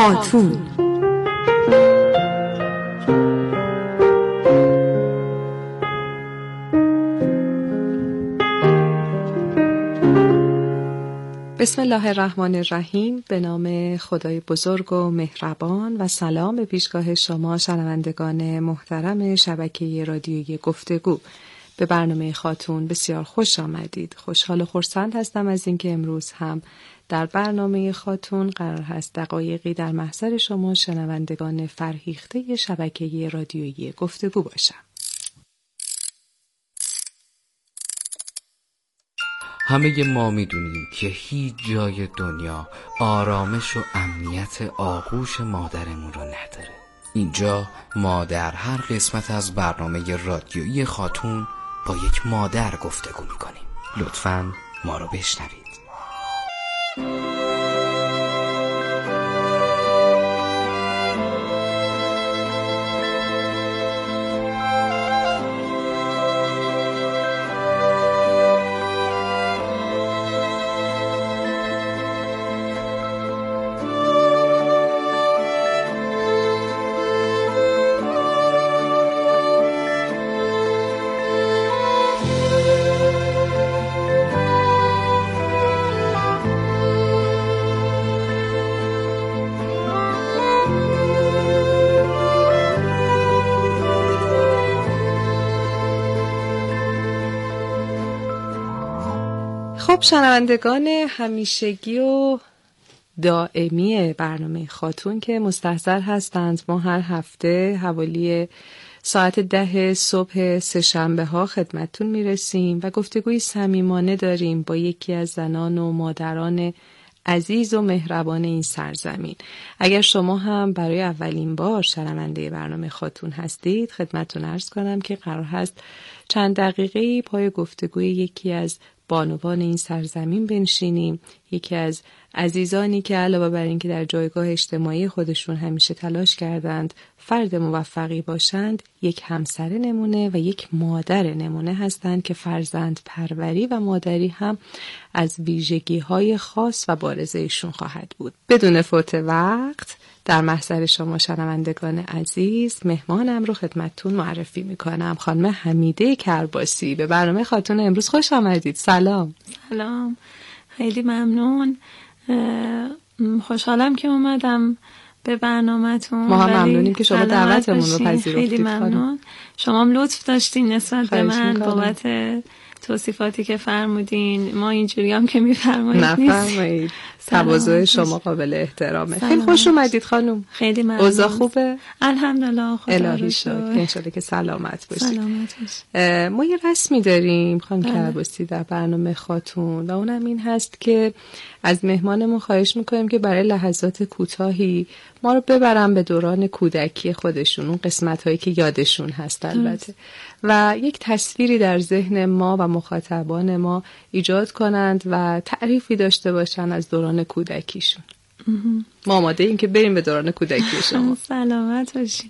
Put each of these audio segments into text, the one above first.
خاتون. بسم الله الرحمن الرحیم. به نام خدای بزرگ و مهربان و سلام به پیشگاه شما شنوندگان محترم شبکه رادیویی گفتگو. به برنامه خاتون بسیار خوش آمدید. خوشحال و خرسند هستم از اینکه امروز هم در برنامه خاتون قرار هست دقایقی در محضر شما شنوندگان فرهیخته شبکه رادیویی گفتگو باشم. همه ما میدونیم که هیچ جای دنیا آرامش و امنیت آغوش مادرمون رو نداره. اینجا ما در هر قسمت از برنامه رادیویی خاتون با یک مادر گفتگو میکنیم. لطفاً ما رو بشنوید. خب شنوندگان همیشگی و دائمی برنامه خاتون که مستحضر هستند، ما هر هفته حوالی ساعت 10 صبح سه‌شنبه ها خدمتتون میرسیم و گفتگوی صمیمانه داریم با یکی از زنان و مادران عزیز و مهربان این سرزمین. اگر شما هم برای اولین بار شنونده برنامه خاتون هستید، خدمتتون عرض کنم که قرار هست چند دقیقه پای گفتگوی یکی از بانوان این سرزمین بنشینیم، یکی از عزیزانی که علاوه بر اینکه در جایگاه اجتماعی خودشون همیشه تلاش کردند فرد موفقی باشند، یک همسر نمونه و یک مادر نمونه هستند که فرزند پروری و مادری هم از ویژگی‌های خاص و بارز ایشون خواهد بود. بدون فوت وقت در محضر شما شنوندگان عزیز مهمانم رو خدمتتون معرفی میکنم. خانم حمیده کرباسی. به برنامه خاتون امروز خوش آمدید. سلام. سلام، خیلی ممنون. خوشحالم که اومدم به برنامه‌تون. ما هم ممنونیم که شما دعوتمون رو پذیرفتید. خیلی ممنون. شما هم لطف داشتین نسبت به من بابت توصیفاتی که فرمودین. ما اینجوری هم که میفرمایید نفرمایید. تواضع شما قابل احترامه. خیلی خوش اومدید خانم. خیلی ممنون. اوضاع خوبه؟ الحمدلله، خدا رو شکر. انشالله که سلامت باشید. سلامت باشید. ما یه رسمی داریم خانم کرباسی در برنامه خاتون و اونم این هست که از مهمانمون خواهش میکنیم که برای لحظات کوتاهی ما رو ببرن به دوران کودکی خودشون، اون قسمت‌هایی که یادشون هست البته، و یک تصویری در ذهن ما و مخاطبان ما ایجاد کنند و تعریفی داشته باشن از دوران کودکیشون. ما آماده ایم که بریم به دوران کودکی شما. سلامت باشین.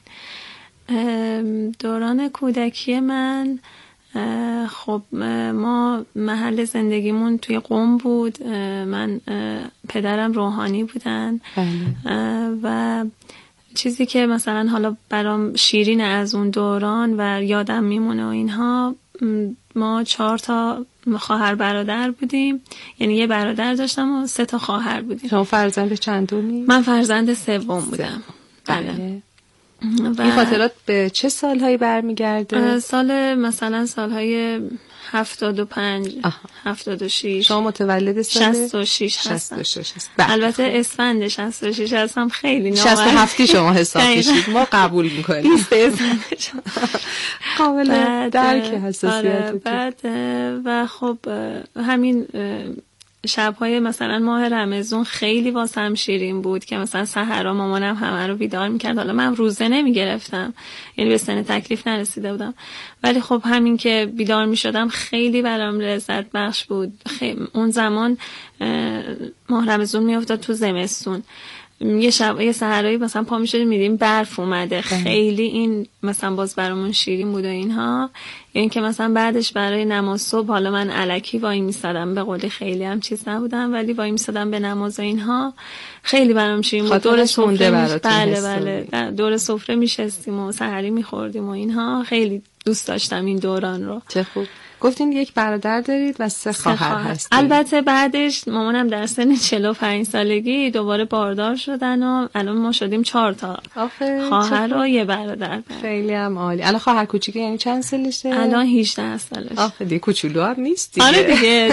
دوران کودکی من، خب ما محل زندگیمون توی قم بود. من پدرم روحانی بودن و چیزی که مثلا حالا برام شیرین از اون دوران و یادم میمونه و اینها، ما 4 تا خواهر برادر بودیم، یعنی یه برادر داشتم و 3 تا خواهر بودیم. شما فرزند چندمی؟ من فرزند سوم بودم. بله. این خاطرات به چه سالهایی برمیگرده؟ مثلا سالهای 75 76. شما متولد سال 66 هستم. 66 البته اسفند 66 هستم. خیلی نامرد. 67 شما حساب میشید. ما قبول میکنیم. 20 اسفند قابل درک حساسیت. بعد و خب همین شب‌های مثلا ماه رمضان خیلی واسم شیرین بود که مثلا سحرا مامانم همه رو بیدار می‌کرد. حالا من روزه نمی‌گرفتم، یعنی به سن تکلیف نرسیده بودم، ولی خب همین که بیدار می‌شدم خیلی برام لذت بخش بود. اون زمان ماه رمضان میافتاد تو زمستون یه سحرایی مثلا پا میشدیم میدیم برف اومده، خیلی این مثلا باز برامون شیرین بود و اینها. یعنی که مثلا بعدش برای نماز صبح حالا من الکی وای میسادم، به قولی خیلی هم چیز نبودم ولی وای میسادم به نماز و اینها، خیلی برام شیرین بود. دور سفره بله دور سفره میشستیم و سحری میخوردیم و اینها، خیلی دوست داشتم این دوران رو. چه خوب. گفتین یک برادر دارید و 3 خواهر هستید. البته بعدش مامانم در سن 45 سالگی دوباره باردار شدن و الان ما شدیم 4 تا خواهر و یه برادر. خیلی هم عالی. الان خواهر کوچیکه یعنی چند سالشه؟ الان 18 سالشه. آخه کوچولو هم نیست دیگه. آره دیگه.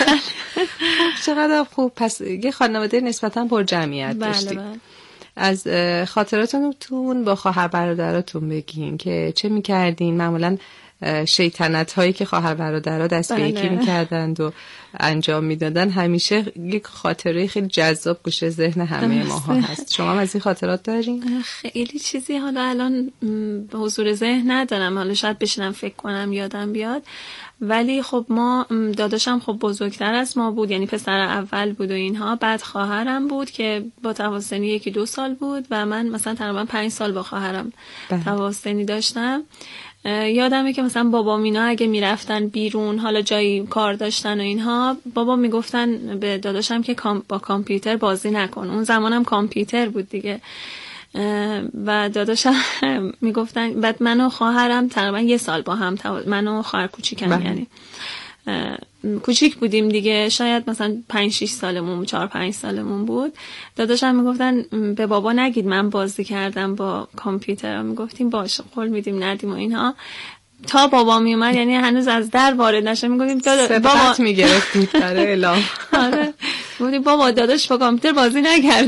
چقدر خوب. پس یه خانواده نسبتاً پر جمعیت داشتید. بله. از خاطراتتون با خواهر برادراتون بگین که چه می‌کردین؟ معمولاً شیطنت هایی که خواهر برادرها دست به یکی می‌کردند و انجام میدادن همیشه یک خاطره خیلی جذاب گوشه ذهن همه ماها هست. شما هم از این خاطرات دارین؟ خیلی چیزی حالا الان به حضور ذهن ندارم، حالا شاید بشینم فکر کنم یادم بیاد. ولی خب ما داداشم خب بزرگتر از ما بود، یعنی پسر اول بود و اینها. بعد خواهرم بود که با تفاوت سنی 1-2 سال بود و من مثلا تقریبا 5 سال با خواهرم تفاوت سنی داشتم. یادمه که مثلا بابا مینا اگه میرفتن بیرون، حالا جایی کار داشتن و اینها، بابا میگفتن به داداشم که با کامپیوتر بازی نکن. اون زمانم کامپیوتر بود دیگه. و داداشم میگفتن. بعد من و خواهرم تقریبا 1 سال با هم من و خواهر کوچیکم یعنی کوچیک بودیم دیگه، شاید مثلا 5-6 سالمون 4-5 سالمون بود. داداشم میگفتن به بابا نگید من بازی کردم با کامپیوتر. میگفتیم باشه قول میدیم ندیم و اینها. تا بابا میومد یعنی هنوز از در وارد نشه میگفتیم بابا میگرفتید داره اعلام. آره میگفتیم بابا داداش با کامپیوتر بازی نکرد.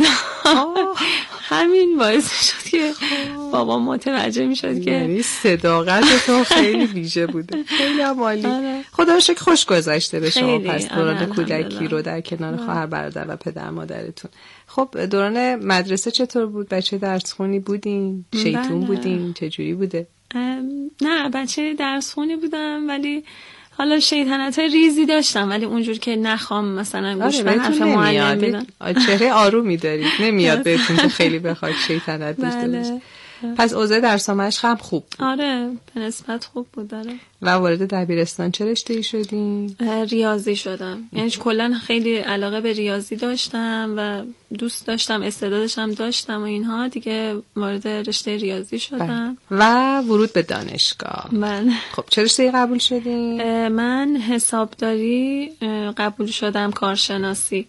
همین باعث شد که بابا متوجه میشد که یعنی صداقتتون خیلی ویژه بوده. خیلی عالی. خدا رو شکر خوش گذشته به شما. پس دوران کودکی رو در کنار خواهر برادر و پدر مادرتون. خب دوران مدرسه چطور بود؟ بچه درس خونی بودین؟ شیطون بودین؟ چجوری بوده؟ نه بچه درس خونی بودم ولی حالا شیطنت‌های ریزی داشتم، ولی اونجور که نخوام مثلا گوش به حرف معلم بدم. چهره آرومی دارید، نمیاد بهتون که خیلی بخواد شیطنت داشته باشید. پس اوضاع درس و مشق هم خوب بود. آره به نسبت خوب بود. داره. و وارد دبیرستان چه رشته‌ای شدین؟ ریاضی شدم. یعنی کلا خیلی علاقه به ریاضی داشتم و دوست داشتم، استعدادش هم داشتم و اینها، دیگه وارد رشته ریاضی شدم. و ورود به دانشگاه. من خب چه رشته‌ای قبول شدین؟ من حسابداری قبول شدم، کارشناسی.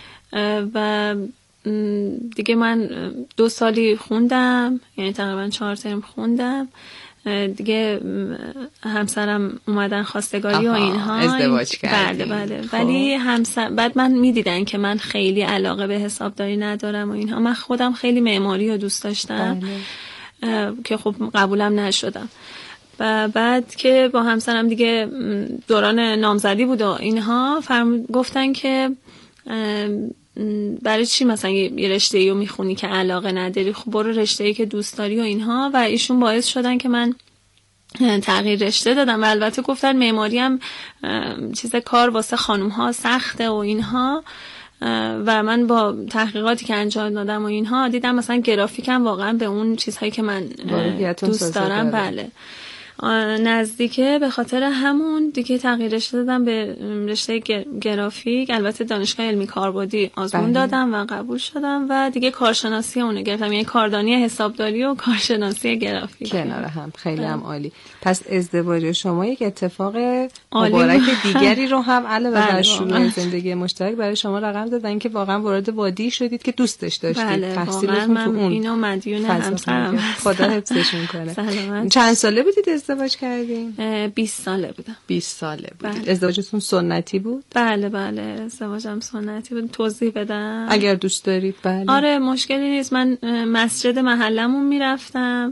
و دیگه من 2 سالی خوندم، یعنی تقریبا 4 ترم خوندم دیگه. همسرم اومدن خواستگاری و اینها، ازدواج کردیم. بله. ولی بعد من میدیدن که من خیلی علاقه به حسابداری ندارم و اینها. من خودم خیلی معماری رو دوست داشتم که خب قبولم نشدم. و بعد که با همسرم دیگه دوران نامزدی بود و اینها، گفتن که برای چی مثلا یه رشته‌ای رو میخونی که علاقه نداری، خب برو رشته‌ای که دوست داری و اینها. و ایشون باعث شدن که من تغییر رشته دادم. و البته گفتن معماری هم چیز کار واسه خانم ها سخته و اینها. و من با تحقیقاتی که انجام دادم و اینها دیدم مثلا گرافیک هم واقعا به اون چیزهایی که من دوست دارم بله نزدیکه. به خاطر همون دیگه تغییر رشته دادم به رشته گرافیک. البته دانشگاه علمی کاربردی آزمون دادم و قبول شدم و دیگه کارشناسی اونو گرفتم، یعنی کاردانی حسابداری و کارشناسی گرافیک کنار هم. خیلی هم عالی. پس ازدواج شما یک اتفاق مبارک دیگری رو هم علاوه بر شروع زندگی مشترک برای شما رقم دادن که واقعا وارد وادی شدید که دوست داشتید. تحصیلتون تو اون اینو مدیون همسرم. خدا حفظشون کنه. چند ساله بودید ازدواج کردین؟ 20 ساله بودم. 20 ساله بودید. ازدواجتون سنتی بود؟ بله ازدواجم سنتی بود. توضیح بدم اگر دوست دارید. بله. آره مشکلی نیست. من مسجد محلمون میرفتم.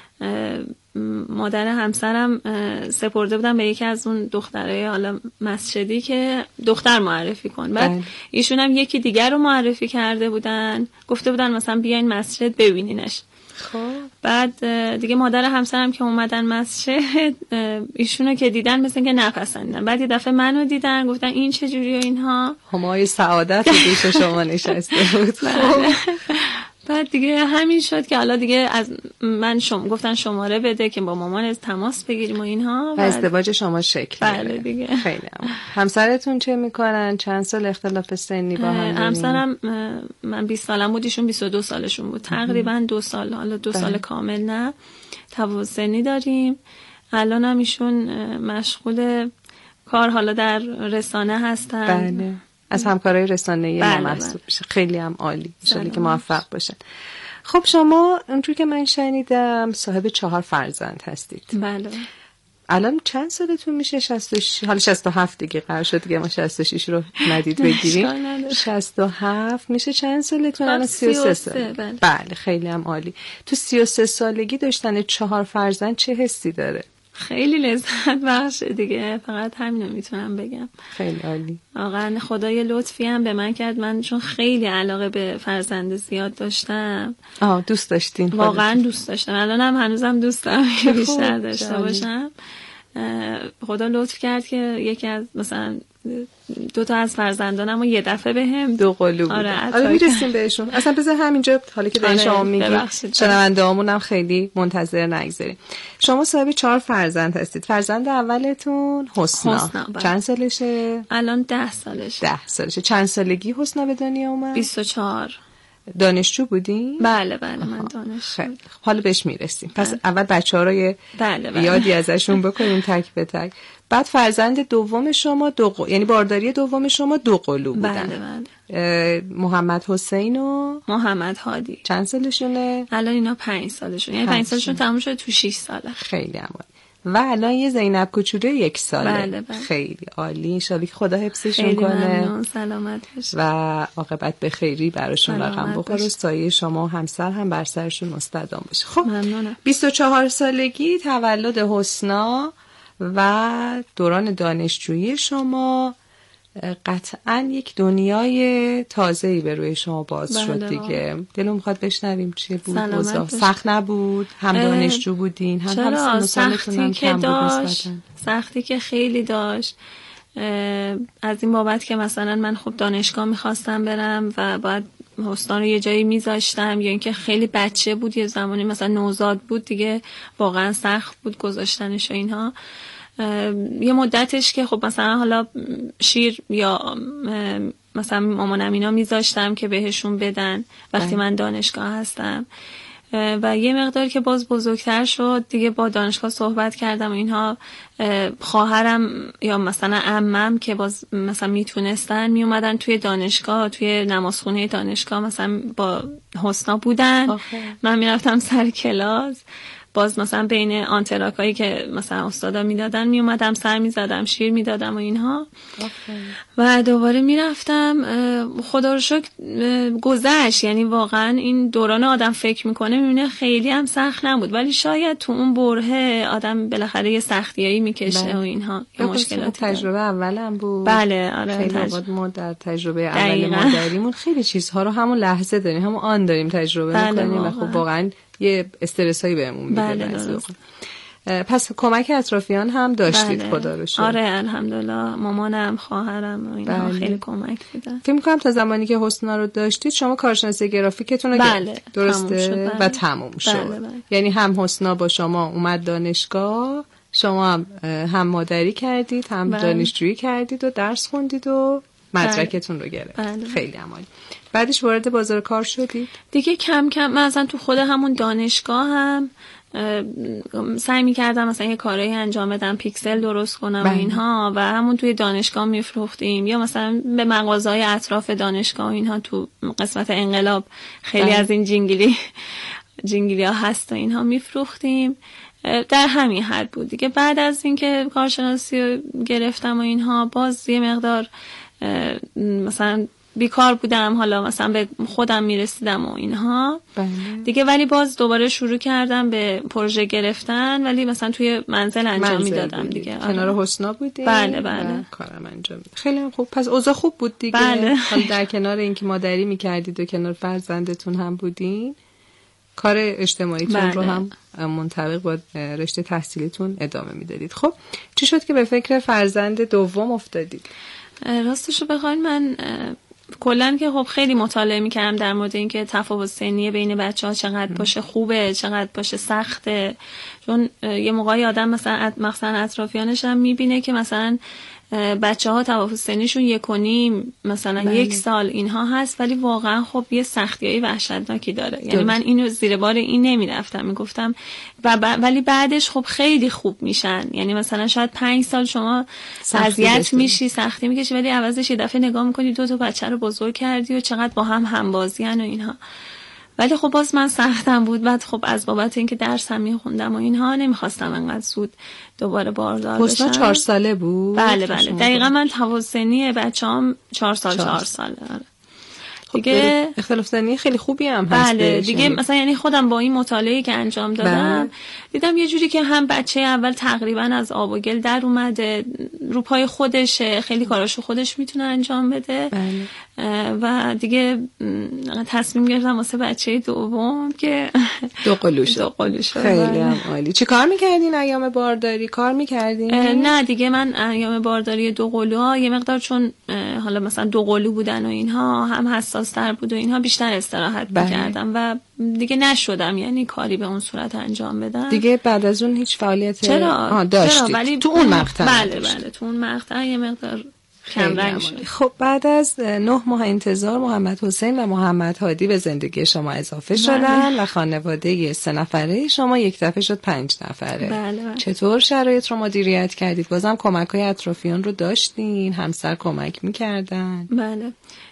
مادر همسرم سپرده بودم به یکی از اون دخترای حالا مسجدی که دختر معرفی کن. بعد ایشون هم یکی دیگر رو معرفی کرده بودن، گفته بودن مثلا بیاین مسجد ببینینش. خب بعد دیگه مادر همسرم که اومدن مسجد ایشونو که دیدن مثلا که نپسندن. بعد یه دفعه منو دیدن گفتن این چه جوری و اینها. همای سعادت رو دوش شما نشسته بود. بعد دیگه همین شد که حالا دیگه از من گفتن شماره بده که با مامان تماس بگیریم و اینها و ازدواج شما شکل بله دیگه. خیلی همسرتون چه میکنن؟ چند سال اختلاف سنی با هم دارین؟ همسرم من 20 سالم بود، ایشون 22 سالشون بود، تقریبا 2 سال، حالا 2 سال کامل نه، تفاوت سنی داریم. الان هم ایشون مشغول کار حالا در رسانه هستن. بله، از همکارای رسانه‌ای ما محسوب میشه. خیلی هم عالی، انشالله که موفق باشن. خب شما اونجور که من شنیدم صاحب 4 فرزند هستید. بله. الان چند سالتون میشه؟ 66 حالا 67 دیگه قرار شد دیگه ما 66 رو ندید بگیریم. 67 میشه چند سالتون؟ الان 33 سال. بله خیلی هم عالی. تو 33 سالگی داشتن 4 فرزند چه حسی داره؟ خیلی لذت بخشه دیگه، فقط همینو میتونم بگم. خیلی عالی. واقعا خدای لطفی هم به من کرد، من چون خیلی علاقه به فرزند زیاد داشتم. دوست داشتین؟ واقعا دوست داشتم، الانم هنوزم دوست دارم که بیشتر داشته باشم. خدا لطف کرد که یکی از مثلا 2 تا از فرزندانم یه دفعه بهم 2 قلو بودن. آره میرسیم بهشون. اصلا بذار همینجا حالا که دارین شما میگید شنونده‌هامون هم خیلی منتظر نگذاریم. شما صاحب 4 فرزند هستید. فرزند اولتون حسنا چند سالشه؟ الان 10 سالشه. 10 سالشه. چند سالگی حسنا به دنیا اومد؟ 24. دانشجو بودین؟ بله من دانشجو بودم. حالا بهش میرسیم. پس اول بچه‌ها رو یادی ازشون بکنیم تک به تک. بعد فرزند دوم شما یعنی بارداری دوم شما 2 قلو بودن. بله. محمد حسین و محمد هادی چند سالشونه؟ الان اینا 5 سالشون، یعنی 5 سالشون تموم شد تو 6 ساله. خیلی عالی. و الان یه زینب کوچولو 1 ساله. بله. خیلی عالی، ان شاءالله که خدا حفظشون خیلی کنه. ممنون، سلامت باشید و عاقبت به خیری براشون رقم بخوره، سایه شما و همسر هم بر سرشون مستدام باشه. خب ممنونم. 24 سالگی تولد حسنا و دوران دانشجویی شما قطعاً یک دنیای تازه‌ای به روی شما باز شد دیگه. دلم می‌خواد بشنویم چی بود اوضاع. سخت نبود؟ هم دانشجو بودین هم سنتون هم کم بود نسبتاً؟ سختی که خیلی داشت، از این بابت که مثلا من خب دانشگاه میخواستم برم و بعد حسنا رو یه جایی میذاشتم، یا اینکه خیلی بچه بود، یه زمانی مثلا نوزاد بود دیگه، واقعا سخت بود گذاشتنش و اینها. یه مدتش که خب مثلا حالا شیر یا مثلا مامانم اینا میذاشتم که بهشون بدن وقتی من دانشگاه هستم، و یه مقدار که باز بزرگتر شد دیگه با دانشگاه صحبت کردم و اینها. خواهرم یا مثلا عمم که باز مثلا میتونستن میومدن توی دانشگاه، توی نمازخونه دانشگاه مثلا با حسنا بودن. من میرفتم سر کلاس، باز مثلا بین آنتراکایی که مثلا استادا میدادن میومدم سر میزدم، شیر میدادم و اینها. و دوباره میرفتم. خدا رو شکر گذشت، یعنی واقعا این دوران آدم فکر میکنه میبینه خیلی هم سخت نبود، ولی شاید تو اون برهه آدم بالاخره یه سختیایی میکشه و اینها، یه مشکلاتی. تجربه اولم بود. بله آره. خیلی ما در تجربه اول مادریمون خیلی چیزها رو همون لحظه داریم، همون آن داریم تجربه میکنیم و خب واقعا یه استرسایی بهمون میده. بله پس کمک اطرافیان هم داشتید؟ بله. خدا رو شکر. آره الحمدلله، مامانم، خواهرم و اینا خیلی کمک میدن. فکر می‌کنم تا زمانی که حسنا رو داشتید شما کارشناسی گرافیکتون رو درسته و تموم شد. یعنی هم حسنا با شما اومد دانشگاه، شما هم مادری کردید، هم دانشجویی کردید و درس خوندید و مدرکتون رو گرفتید. خیلی عالی. بعدش وارد بازار کار شدید؟ دیگه کم کم من اصلا تو خود همون دانشگاه هم سعی می‌کردم مثلا یه کارایی انجام بدم، پیکسل درست کنم و اینها، و همون توی دانشگاه میفروختیم، یا مثلا به مغازه‌های اطراف دانشگاه اینها تو قسمت انقلاب خیلی از این جینگلی‌ها هست و اینها میفروختیم. در همین حد بود دیگه. بعد از اینکه کارشناسی گرفتم و اینها باز یه مقدار مثلا بیکار بودم، حالا مثلا به خودم میرسیدم و اینها دیگه، ولی باز دوباره شروع کردم به پروژه گرفتن، ولی مثلا توی منزل انجام میدادم دیگه. کنار حسنا بودی؟ بله کارم انجام میدادم. خیلی خوب. پس اوضاع خوب بود دیگه. حالا در کنار اینکه مادری میکردید و کنار فرزندتون هم بودین، کار اجتماعیتون رو هم منطبق با رشته تحصیلیتون ادامه میدادید. خب چی شد که به فکر فرزند دوم افتادید؟ راستشو بخواین من کلا که خب خیلی مطالعه میکردم در مورد اینکه تفاوت سنی بین بچه‌ها چقدر باشه خوبه، چقدر باشه سخته. چون یه موقعی آدم مثلا اطرافیانش هم میبینه که مثلا بچه‌ها تفاوت سنیشون 1.5 مثلا 1 سال اینها هست، ولی واقعا خب یه سختیای وحشتناکی داره. یعنی من اینو زیر بار این نمیرفتم، میگفتم ولی بعدش خب خیلی خوب میشن. یعنی مثلا شاید 5 سال شما اذیت میشی، سختی میکشی، ولی عوضش یه دفعه نگاه میکنی 2 تا بچه رو بزرگ کردی و چقدر با هم همبازیان و اینها. ولی خب باز من سختم بود. بعد خب از بابت اینکه درسم میخوندم و اینها نمیخواستم انقدر زود دوباره باردار بشم. 4 ساله بود؟ بله دقیقا من تفاوت سنی بچه‌ام 4 ساله. دیگه اختلاف سنی خیلی خوبی هم هست. بله دیگه مثلا یعنی خودم با این مطالعه‌ای که انجام دادم دیدم یه جوری که هم بچه اول تقریبا از آب و گل در اومده، رو پای خودشه، خیلی کاراشو خودش میتونه انجام بده. و دیگه تصمیم گرفتم واسه بچه دوم که دو قلوش. خیلی هم عالی. چی کار میکردین ایام بارداری؟ کار میکردین؟ نه دیگه من ایام بارداری 2 قلوها یه مقدار چون حالا مثلا 2 قلو بودن و اینها هم حساس تر بود و اینها بیشتر استراحت میکردم و دیگه نشدم یعنی کاری به اون صورت انجام بدم. دیگه بعد از اون هیچ فعالیت داشتید؟ ولی تو اون مقطع بله تو اون مقطع یه مقدار کم رنگ شد. خب بعد از 9 ماه انتظار محمد حسین و محمد هادی به زندگی شما اضافه شدن و خانواده 3 نفره شما یک دفعه شد 5 نفره. بله. چطور شرایط رو مدیریت کردید؟ بازم کمک‌های اطرافیان رو داشتین؟ همسر کمک می‌کردن؟ بله.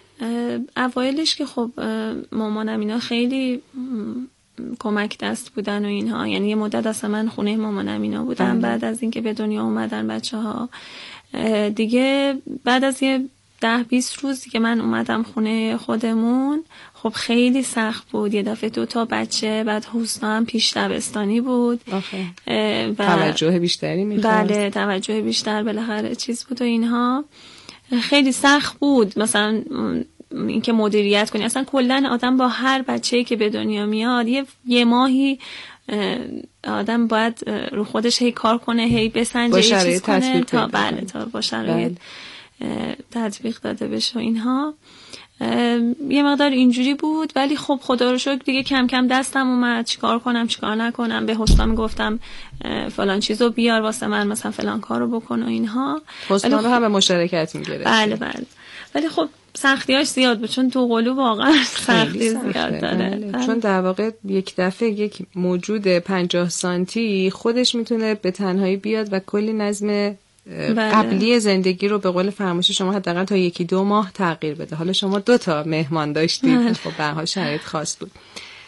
اوایلش که خب مامانم اینا خیلی کمک دست بودن و اینها، یعنی یه مدت اصلا من خونه مامانم اینا بودم. بعد از اینکه به دنیا اومدن بچه‌ها دیگه بعد از یه 10-20 روز که من اومدم خونه خودمون خب خیلی سخت بود. یه دفعه 2 تا بچه، بعد حسنا هم پیش دبستانی بود و توجه بیشتری می‌خواست. بله توجه بیشتر بالاخره چیز بود و اینها خیلی سخت بود. مثلا اینکه مدیریت کنی، اصلا کلا آدم با هر بچه‌ای که به دنیا میاد یه ماهی آدم باید رو خودش هی کار کنه، هی بسنجه، هی چیز کنه تا تا با شرایط تطبیق داده بشه و اینها. یه مقدار اینجوری بود، ولی خب خدا رو شکر دیگه کم کم دستم اومد چیکار کنم چیکار نکنم. به حسنا میگفتم فلان چیزو بیار واسه من، مثلا فلان کارو بکن و اینها. حسنا رو هم به مشارکت میگرفت. بله ولی خب سختیاش زیاد بود چون 2 قلو واقعا سختی زیاد داره. چون در واقع یک دفعه یک موجود 50 سانتی خودش میتونه به تنهایی بیاد و کلی نظم قبلی زندگی رو به قول فرمایش شما حداقل تا 1-2 ماه تغییر بده. حالا شما 2 تا مهمان داشتید، خب به هر حال شرایط خاص بود.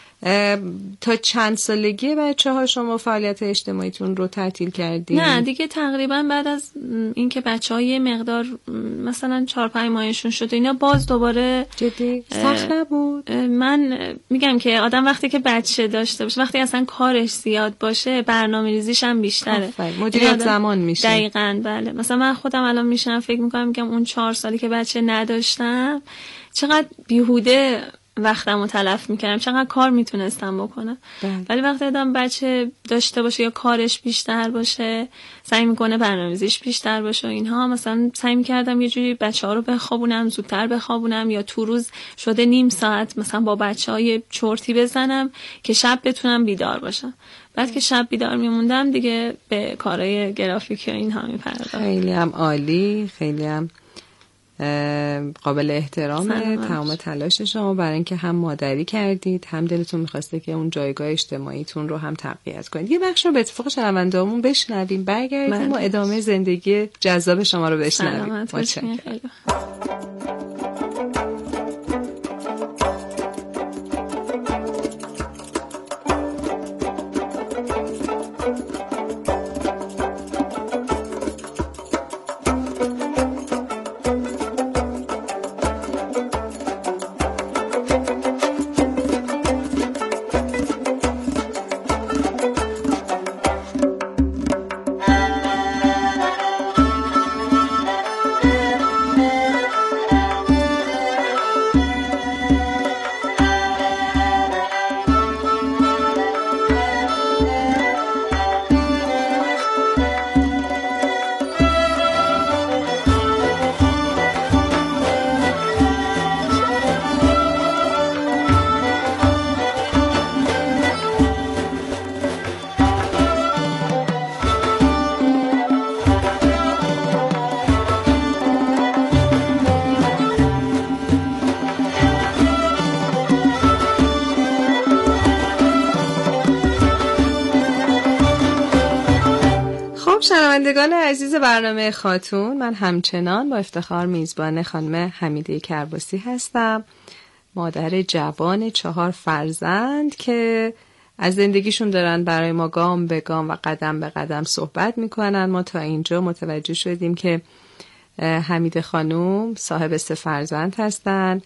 تا چند سالگی بچه‌ها شما فعالیت اجتماعیتون رو تعطیل کردین؟ نه دیگه تقریبا بعد از اینکه بچه‌ها یه مقدار مثلا 4-5 ماهشون شد اینا باز دوباره جدی سخت نبود. من میگم که آدم وقتی که بچه داشته باشه، وقتی اصلا کارش زیاد باشه، برنامه‌ریزیش هم بیشتره، مدیریت زمان میشه. دقیقاً بله. مثلا من خودم الان میشم فکر میکنم میگم اون 4 سالی که بچه نداشتم چقدر بیهوده وقتمو تلف میکردم، چقدر کار میتونستم بکنم. ولی وقتی آدم بچه داشته باشه یا کارش بیشتر باشه، سعی میکنه برنامه‌ریزیش بیشتر باشه و اینها. مثلا سعی میکردم یه جوری بچه‌ها رو بخوابونم، زودتر بخوابونم، یا تو روز شده نیم ساعت مثلا با بچه‌ها یه چرتی بزنم که شب بتونم بیدار باشم. بعد که شب بیدار میموندم دیگه به کارهای گرافیکی و اینها میپرداختم. خیلی هم عالی، خیلی هم قابل احترامه تمام تلاش شما برای اینکه هم مادری کردید، هم دلتون میخواسته که اون جایگاه اجتماعیتون رو هم تقویت کنید. یه بخش رو به اتفاق شنونده‌هامون بشنویم، برگردیم و ادامه زندگی جذاب شما رو بشنویم. متشکرم. شنوندگان عزیز برنامه خاتون، من همچنان با افتخار میزبان خانم حمیده کرباسی هستم، مادر جوان 4 فرزند که از زندگیشون دارن برای ما گام به گام و قدم به قدم صحبت میکنن. ما تا اینجا متوجه شدیم که حمیده خانم صاحب 3 فرزند هستن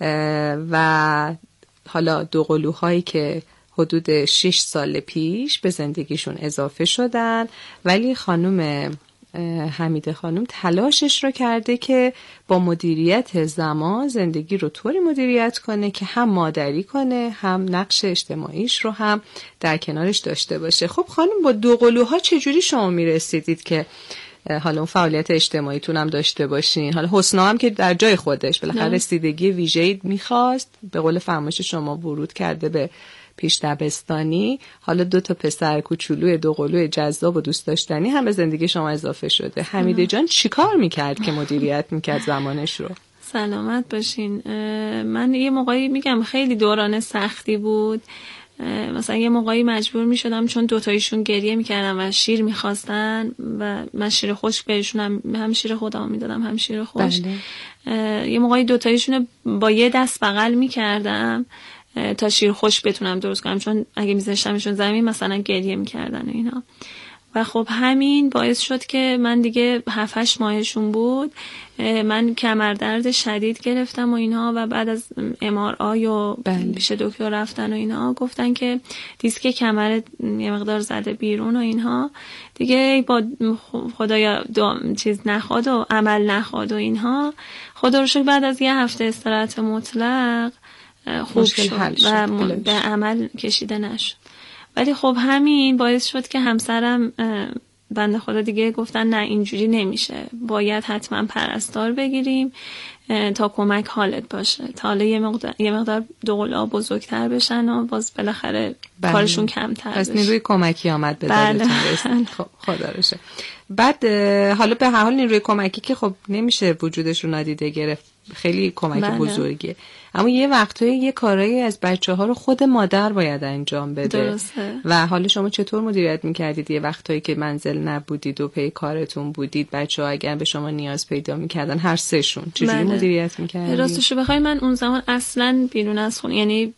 و حالا 2 قلوهایی که حدود 6 سال پیش به زندگیشون اضافه شدن، ولی خانم حمیده خانم تلاشش رو کرده که با مدیریت زمان زندگی رو طوری مدیریت کنه که هم مادری کنه، هم نقش اجتماعیش رو هم در کنارش داشته باشه. خب خانم، با 2 قلوها چجوری شما میرسیدید که حالا اون فعالیت اجتماعیتون هم داشته باشین؟ حالا حسنا هم که در جای خودش بالاخره رسیدگی ویژه‌ای میخواست، به قول فرمایش شما ورود کرده به پیش دبستانی، حالا 2 پسر کوچولوی 2 قلوی جذاب و دوست داشتنی هم به زندگی شما اضافه شده. حمیده جان چی کار میکرد که مدیریت میکرد زمانش رو؟ سلامت باشین. من یه موقعی میگم خیلی دوران سختی بود. مثلا یه موقعی مجبور میشدم چون 2 تایشون گریه میکردن و شیر میخواستن و من شیر خشک بهشون هم شیر خودم میدادم هم شیر خشک. یه موقعی 2 تایشون با یه دست بغل میکردم تا شیر خوش بتونم درست کنم، چون اگه میذاشتمشون زمین مثلا گریه میکردن و اینا. و خب همین باعث شد که من دیگه 7-8 ماهشون بود، من کمردرد شدید گرفتم و اینا و بعد از MRI و پیش دکتر رفتن و اینا گفتن که دیسک کمر یه مقدار زده بیرون و اینها دیگه، با خدایا چیز نخواد و عمل نخواد و اینها، خدا رو شکر بعد از یه هفته استراحت مطلق خوب شد و به عمل کشیده نشد. ولی خب همین باعث شد که همسرم بنده خدا دیگه گفتن نه اینجوری نمیشه، باید حتما پرستار بگیریم تا کمک حالت باشه، تا حالا یه مقدار 2 قلوها بزرگتر بشن و باز بالاخره کارشون کمتر بشه. پس نیروی کمکی آمد به دادتون رسید. خب خدا رو شکر. بعد حالا به هر حال نیروی کمکی که خب نمیشه وجودش رو نادیده گرفت، خیلی کمک بزرگیه، اما یه وقتایی یه کارایی از بچه‌ها رو خود مادر باید انجام بده. درسته. و حالا شما چطور مدیریت می‌کردید یه وقتایی که منزل نبودید و پی کارتون بودید، بچه‌ها اگر به شما نیاز پیدا می‌کردن هر 3 شون چجوری مدیریت می‌کردید؟ راستش رو بخوای من اون زمان اصلاً بیرون از خونه، یعنی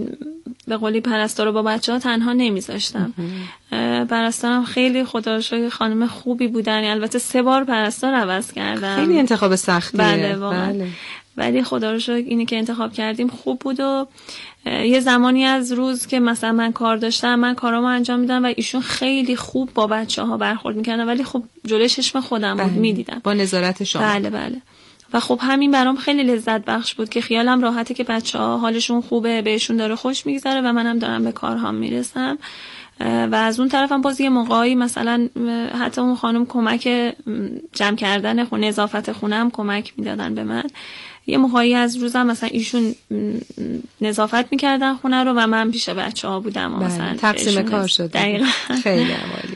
به قولی پرستار رو با بچه‌ها تنها نمیذاشتم. پرستارم خیلی خدا رو شکر خانم خوبی بودن، البته 3 بار پرستار عوض کردم. خیلی انتخاب سختیه. بله. ولی خدا رو شکر اینی که انتخاب کردیم خوب بود و یه زمانی از روز که مثلا من کار داشتم، من کارامو انجام میدم و ایشون خیلی خوب با بچه‌ها برخورد میکردن، ولی خب جلوی چشم خودم بود میدیدم با نظارت شما. بله. و خب همین برام خیلی لذت بخش بود که خیالم راحته که بچه‌ها حالشون خوبه، بهشون داره خوش میگذره و منم دارم به کارهام میرسم. و از اون طرفم باز یه موقعی مثلا حتی اون خانم کمک جمع کردن خونه، نظافت خونه هم کمک میدادن به من. یه موقعی از روزم مثلا ایشون نظافت میکردن خونه رو و من پیش بچه‌ها بودم و مثلا تقسیم کار شد. دقیقاً. خیلی عالی.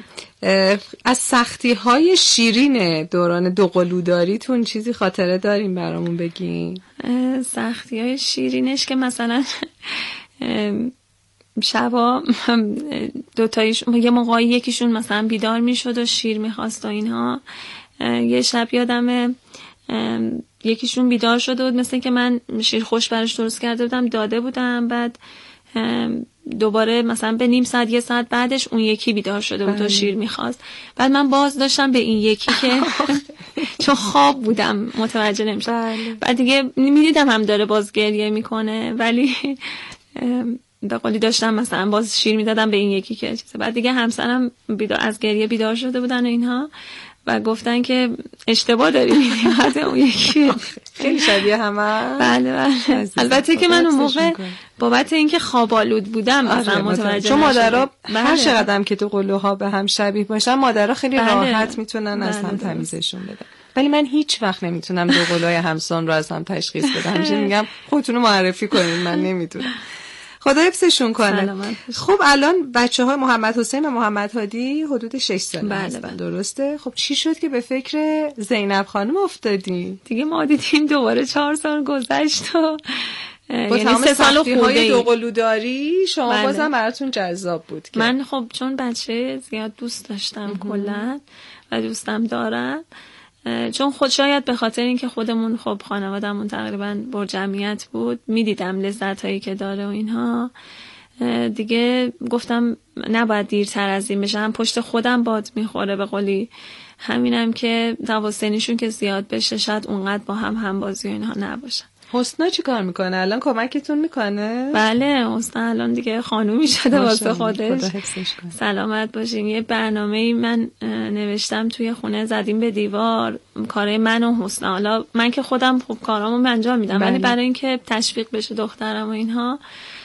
از سختی‌های شیرین دوران 2 قلوداریتون چیزی خاطره دارین برامون بگین؟ سختی‌های شیرینش که مثلا شبا 2 تایشون یه موقعی یکیشون مثلا بیدار میشد و شیر میخواست و اینها. یه شب یادمه یکیشون بیدار شده بود، مثل که من شیر خوش براش درست کرده بودم داده بودم، بعد دوباره مثلا به نیم ساعت 1 ساعت بعدش اون یکی بیدار شده بود و شیر میخواست. بعد من باز داشتم به این یکی که چون خواب بودم متوجه نمیشم، بعد دیگه میدیدم هم داره باز گریه میکنه، ولی به قولی داشتم مثلا باز شیر میدادم به این یکی که چیزه. بعد دیگه همسرم از گریه بیدار شده بودن و اینها و گفتن که اشتباه داری میدیم حتی اون یکی خیلی شبیه همه. بله. البته که من اون موقع بابت اینکه خوابالود بودم مثلا متوجه چون مادرها هر چقدر که 2 قلوها به هم شبیه باشن، مادرها خیلی راحت میتونن از هم تمیزشون بدن. ولی من هیچ وقت نمیتونم 2 قلوهای همسان رو از هم تشخیص بدم. همیشه میگم خودتون رو معرفی کنین، من نمیتونم. خدا حفظشون کنه. خب الان بچه‌های محمد حسین و محمد هادی حدود 6 سال هستن، درسته؟ خب چی شد که به فکر زینب خانم افتادی؟ دیگه ما دیدیم دوباره 4 سال گذشت و با تمام سختی‌های 2 قلوداری شما بازم براتون جذاب بود که من خب چون بچه زیاد دوست داشتم کلا و دوستم دارم. چون شاید به خاطر اینکه خودمون خب خانواده‌مون تقریبا با جمعیت بود، میدیدم لذتایی که داره و اینها، دیگه گفتم نباید دیرتر از این بشه، هم پشت خودم باد میخوره به قولی، همینم که تواسنیشون که زیاد بشه شاید اونقدر با هم بازی و اینها نباشن. حسنا چی کار میکنه الان؟ کمکتون میکنه؟ بله، حسنا الان دیگه خانومی شده واسه خودش. سلامت باشین. یه برنامه‌ای من نوشتم توی خونه، زدیم به دیوار کارای من و حسنا. حالا من که خودم خوب کارامو انجام میدم، ولی برای اینکه تشویق بشه دخترم و اینها،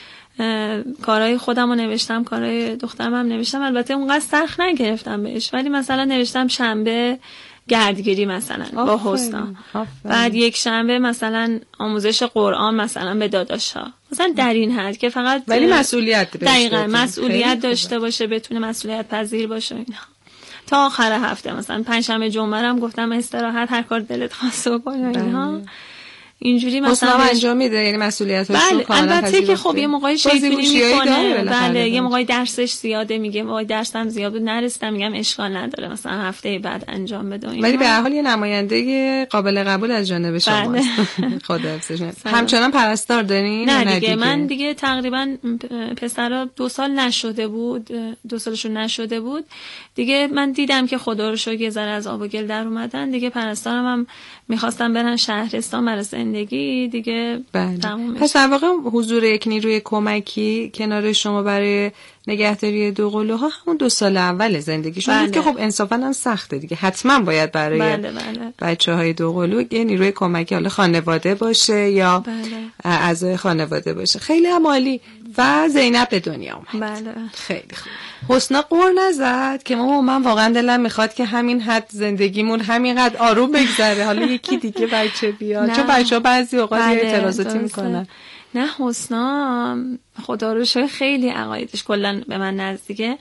کارهای خودم رو نوشتم، کارهای دخترم هم نوشتم. البته اونقدر سخت نگرفتم بهش، ولی مثلا نوشتم شنبه گردگیری مثلا با حسنا، بعد یک شنبه مثلا آموزش قرآن مثلا به داداشا، مثلا در این حد که فقط ولی مسئولیت دقیقاً مسئولیت داشته باشه، بتونه مسئولیت پذیر باشه اینا. تا آخر هفته مثلا پنجشنبه جمعه هم گفتم استراحت، هر کار دلت خواسته بکن اینها. اینجوری مثلا انجام میده، یعنی مسئولیتاشو بله، البته که خب یه موقعی شیطونی میکنه، بله یه موقعی درسش زیاده، میگه وای درسم زیاد بود نرسیدم، میگم اشکال نداره مثلا هفته بعد انجام بده. ولی به هر حال یه نماینده قابل قبول از جانب شماست. خداحافظش. همچنان پرستار دارین؟ نه دیگه من دیگه تقریبا پسرا 2 سال نشده بود، 2 سالشون نشده بود دیگه. من دیدم که خدا رو شکر یه ذره از آب و گل در اومدن دیگه. پرستارم هم میخواستم برن شهرستان برای زندگی دیگه. تموم. پس در واقع حضور یک نیروی کمکی کنار شما برای نگهداری دوقلوها همون 2 سال اول زندگیشون بود که خب انصافا هم سخته دیگه. حتما باید برای بچه‌های دوقلو یه نیروی کمکی، حالا خانواده باشه یا اعضای خانواده باشه. خیلی عالی. و زینب به دنیا اومد. خیلی خوب. حسنا قور نزد که من واقعا دلم میخواد که همین حد زندگیمون همینقدر آروم بگذره، حالا یکی دیگه بچه بیاد. چون بچه‌ها بعضی اوقات اعتراضاتی میکنن. نه حسنا خدا رو شکر خیلی عقایدش کلا به من نزدیکه،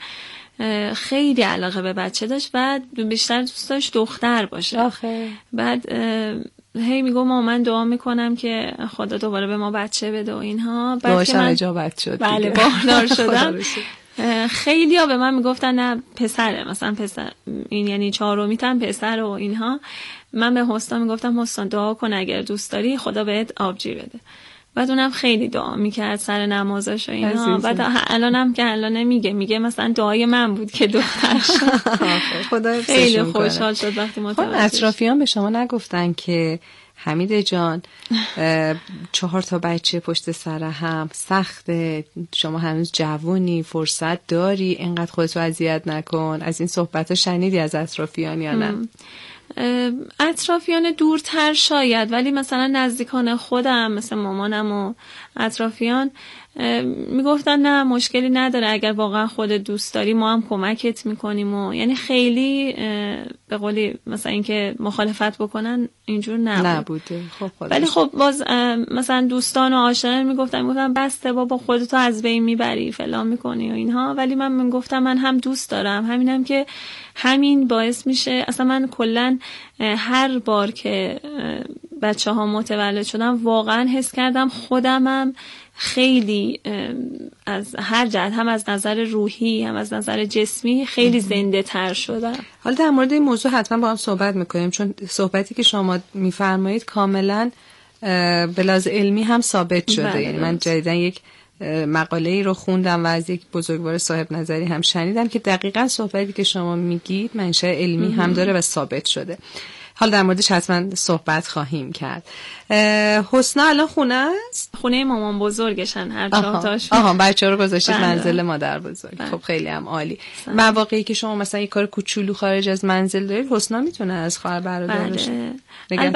خیلی علاقه به بچه داشت و بیشتر دوست داشت دختر باشه. بعد هی میگم من دعا میکنم که خدا دوباره به ما بچه بده و اینها. بعد که من اجابت شد. بله باردار شدم. خیلی ها به من میگفتن نه پسره، مثلا پسر این یعنی 4میتم پسر و اینها. من به حسنا میگفتم حسنا دعا کن اگر دوست داری خدا بهت آبجی بده. بعد اونم خیلی دعا میکرد سر نمازش و اینها. بعد الانم که الان میگه مثلا دعای من بود که دختر شد. خیلی خوشحال شد وقتی متوجه شد. اطرافیان به شما نگفتن که حمید جان 4 تا بچه پشت سر هم سخته، شما هنوز جوونی، فرصت داری، اینقدر خودتو اذیت نکن؟ از این صحبت ها شنیدی از اطرافیان یا نه؟ اطرافیان دورتر شاید، ولی مثلا نزدیکان خودم مثل مامانم و اطرافیان میگفتن نه مشکلی نداره، اگر واقعا خودت دوست داری ما هم کمکت میکنیم و یعنی خیلی به قولی مثلا اینکه مخالفت بکنن اینجور نبوده. خب ولی خب باز مثلا دوستان و آشنایان میگفتن بسته بابا خودتو از بین میبری فلان میکنی و اینها. ولی من میگفتم من هم دوست دارم، همینم که همین باعث میشه اصلا من کلا هر بار که بچه ها متولد شدم واقعا حس کردم خودمم خیلی از هر جهت، هم از نظر روحی هم از نظر جسمی خیلی زنده تر شدم. حالا در مورد این موضوع حتما با هم صحبت میکنیم، چون صحبتی که شما میفرمایید کاملا به لحاظ علمی هم ثابت شده. یعنی من جدیدن یک مقاله ای رو خوندم و از یک بزرگوار صاحب نظری هم شنیدم که دقیقاً صحبتی که شما میگید منشأ علمی هم داره و ثابت شده. حالا در موردش حتما صحبت خواهیم کرد. حسنا الان خونه است؟ خونه مامان بزرگشن هر 4 تاشون. بچه‌ها رو گذاشتید منزل مادر بزرگ. خب خیلی هم عالی. مواقعی که شما مثلا یک کار کوچولو خارج از منزل دارید، حسنا میتونه از خواهر برادرش